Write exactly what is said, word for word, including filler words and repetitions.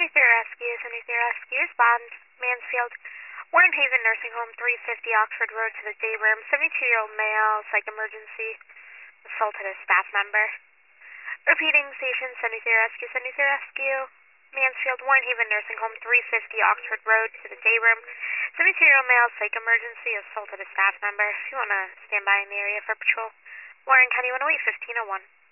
seventy-three Rescue, seventy-three Rescue, respond, Mansfield, Warren Haven Nursing Home, three fifty Oxford Road to the day room, seventy-two-year-old male, psych emergency, assaulted a staff member. Repeating, station seventy-three Rescue, seventy-three Rescue, Mansfield, Warren Haven Nursing Home, three fifty Oxford Road to the day room, seventy-two-year-old male, psych emergency, assaulted a staff member. If you want to stand by in the area for patrol, Warren County one oh eight, fifteen oh one.